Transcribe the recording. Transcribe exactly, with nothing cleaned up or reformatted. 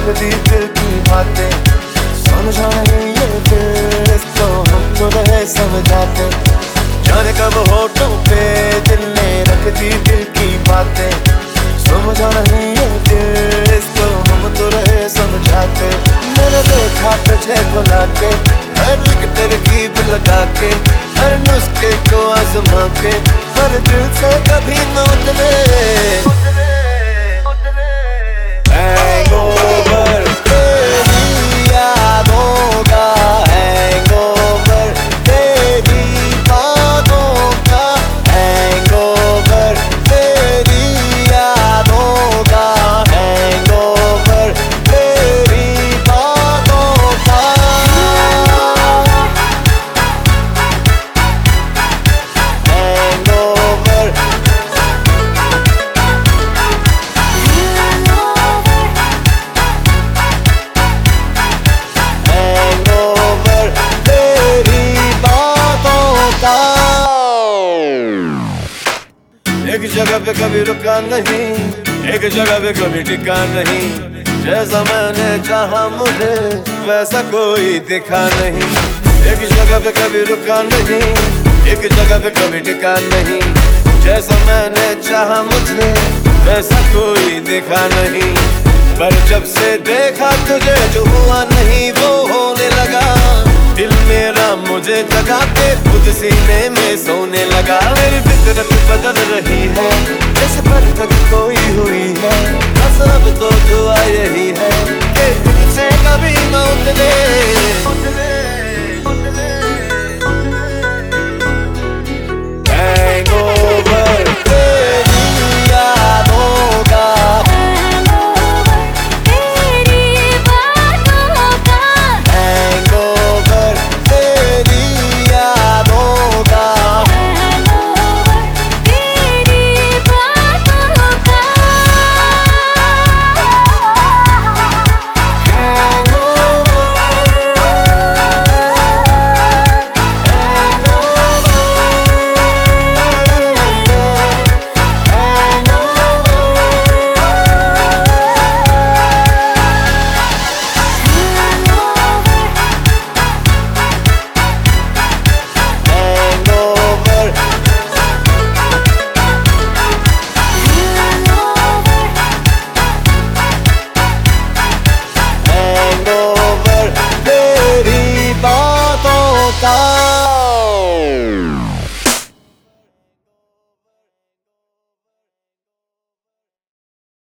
रखती दिल की बातें, समझा नहीं ये दिल इसको हम तो रहे समझाते। जाने कब होठों पे दिल ने रखती दिल की बातें, समझा नहीं ये दिल इसको हम तो रहे समझाते। मैंने देखा तुझे बुला के, हर एक तरकीब लगा के, हर नुस्खे को आजमा के, पर दिल से कभी न उतरे। हैंगओवर तेरी यादों का, हैंगओवर तेरी बातों का, हैंगओवर तेरी यादों का, हैंगओवर तेरी बातों का। हैंगओवर एक जगह पे कभी रुका नहीं, एक जगह पे कभी टिका नहीं, जैसा मैंने चाहा मुझे वैसा कोई दिखा नहीं। एक जगह पे कभी रुका नहीं, एक जगह पे कभी टिका नहीं, जैसा मैंने चाहा मुझे वैसा कोई दिखा नहीं। पर जब से देखा तुझे जो हुआ नहीं वो होने लगा, दिल मेरा मुझे जगा के खुद सीने में सोने लगा। मेरी फितरत बदल रही है जैसे बरकत कोई हुई है, बस अब तो दुआ यही है कि दिल से कभी न उतरे। हैंगओवर तेरी यादों का, का